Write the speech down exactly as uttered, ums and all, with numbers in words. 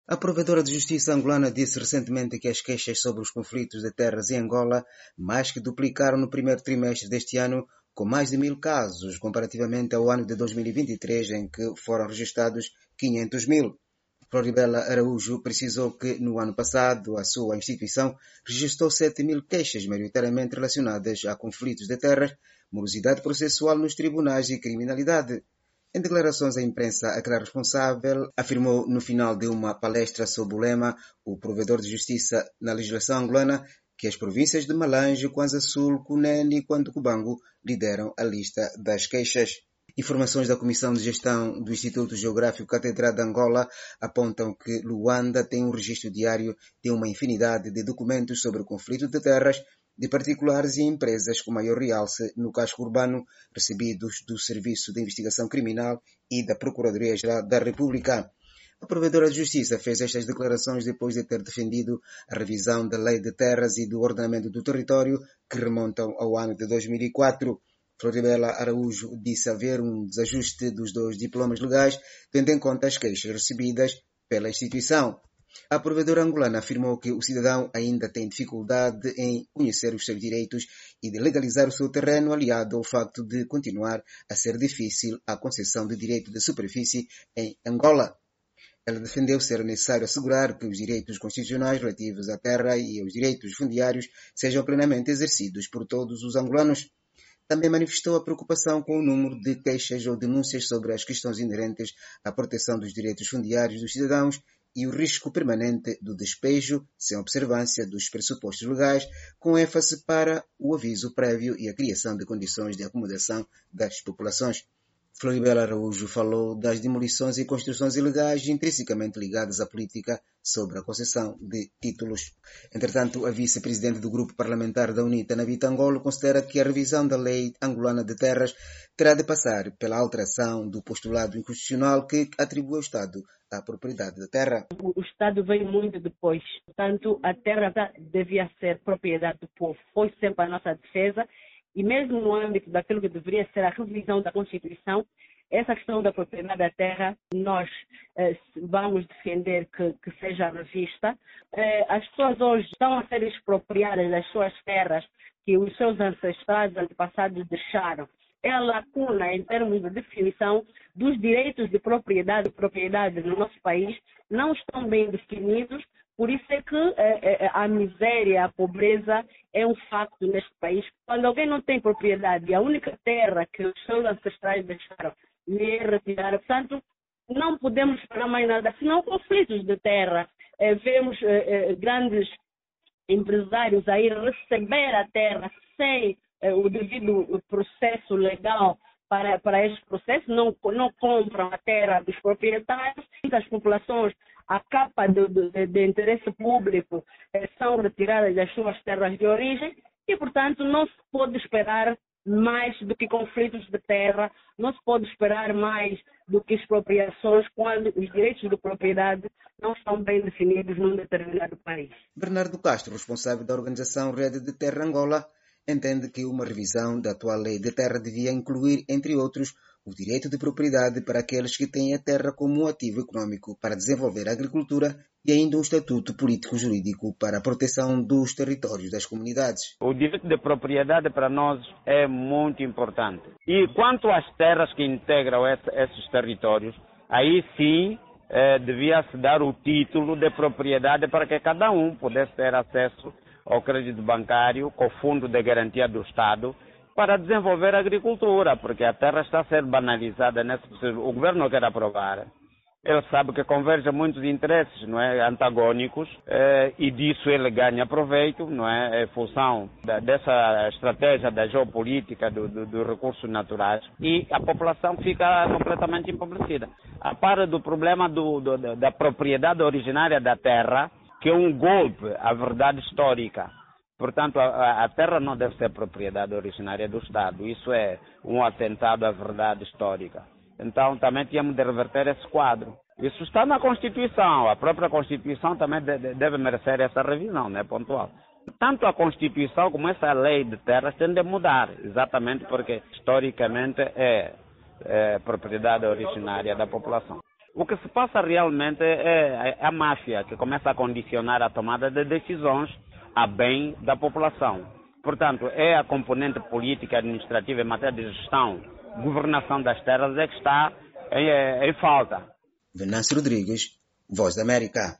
A Provedora de Justiça angolana disse recentemente que as queixas sobre os conflitos de terras em Angola mais que duplicaram no primeiro trimestre deste ano, com mais de mil casos, comparativamente ao ano de dois mil e vinte e três, em que foram registrados quinhentos mil. Floribela Araújo precisou que, no ano passado, a sua instituição registrou sete mil queixas, maioritariamente relacionadas a conflitos de terras, morosidade processual nos tribunais e criminalidade. Em declarações à imprensa, aquela responsável afirmou no final de uma palestra sob o lema "O provedor de justiça na legislação angolana" que as províncias de Malange, Kwanza Sul, Cunene e Cubango lideram a lista das queixas. Informações da Comissão de Gestão do Instituto Geográfico Catedral de Angola apontam que Luanda tem um registro diário de uma infinidade de documentos sobre o conflito de terras de particulares e empresas, com maior realce no casco urbano, recebidos do Serviço de Investigação Criminal e da Procuradoria-Geral da República. A Provedora de Justiça fez estas declarações depois de ter defendido a revisão da Lei de Terras e do Ordenamento do Território, que remontam ao ano de dois mil e quatro. Floribela Araújo disse haver um desajuste dos dois diplomas legais, tendo em conta as queixas recebidas pela instituição. A provedora angolana afirmou que o cidadão ainda tem dificuldade em conhecer os seus direitos e de legalizar o seu terreno, aliado ao facto de continuar a ser difícil a concessão de direito de superfície em Angola. Ela defendeu ser necessário assegurar que os direitos constitucionais relativos à terra e aos direitos fundiários sejam plenamente exercidos por todos os angolanos. Também manifestou a preocupação com o número de queixas ou denúncias sobre as questões inerentes à proteção dos direitos fundiários dos cidadãos e o risco permanente do despejo sem observância dos pressupostos legais, com ênfase para o aviso prévio e a criação de condições de acomodação das populações. Floribela Araújo falou das demolições e construções ilegais intrinsecamente ligadas à política sobre a concessão de títulos. Entretanto, a vice-presidente do grupo parlamentar da UNITA, Navita Angolo, considera que a revisão da lei angolana de terras terá de passar pela alteração do postulado inconstitucional que atribui ao Estado a propriedade da terra. O Estado veio muito depois, portanto, a terra devia ser propriedade do povo. Foi sempre a nossa defesa. E mesmo no âmbito daquilo que deveria ser a revisão da Constituição, essa questão da propriedade da terra, nós eh, vamos defender que, que seja revista. Eh, as pessoas hoje estão a ser expropriadas das suas terras que os seus ancestrais, antepassados deixaram. É a lacuna em termos de definição dos direitos de propriedade, propriedade no nosso país não estão bem definidos. Por isso é que eh, a miséria, a pobreza é um facto neste país. Quando alguém não tem propriedade e a única terra que os seus ancestrais deixaram lhe é retirada, portanto, não podemos esperar mais nada, senão conflitos de terra. Eh, vemos eh, grandes empresários aí receber a terra sem eh, o devido processo legal para, para este processo, não, não compram a terra dos proprietários, as populações a capa de, de, de interesse público eh, são retiradas das suas terras de origem e, portanto, não se pode esperar mais do que conflitos de terra, não se pode esperar mais do que expropriações quando os direitos de propriedade não estão bem definidos num determinado país. Bernardo Castro, responsável da organização Rede de Terra Angola, entende que uma revisão da atual lei de terra devia incluir, entre outros, o direito de propriedade para aqueles que têm a terra como um ativo econômico para desenvolver a agricultura e ainda um estatuto político-jurídico para a proteção dos territórios das comunidades. O direito de propriedade para nós é muito importante. E quanto às terras que integram esses territórios, aí sim eh, devia-se dar o título de propriedade para que cada um pudesse ter acesso ao crédito bancário com o Fundo de Garantia do Estado para desenvolver a agricultura, porque a terra está a ser banalizada nesse processo. O governo quer aprovar. Ele sabe que convergem muitos interesses, não é, antagônicos, eh, e disso ele ganha proveito, não é, em função da, dessa estratégia da geopolítica dos do, do recursos naturais, e a população fica completamente empobrecida. A par do problema do, do, da propriedade originária da terra, que é um golpe à verdade histórica. Portanto, a, a terra não deve ser propriedade originária do Estado. Isso é um atentado à verdade histórica. Então, também tínhamos de reverter esse quadro. Isso está na Constituição. A própria Constituição também de, deve merecer essa revisão, né, pontual. Tanto a Constituição como essa lei de terras têm de mudar, exatamente porque, historicamente, é, é propriedade originária da população. O que se passa realmente é a máfia que começa a condicionar a tomada de decisões a bem da população. Portanto, é a componente política e administrativa em matéria de gestão, governação das terras é que está em, em falta. Venâncio Rodrigues, Voz da América.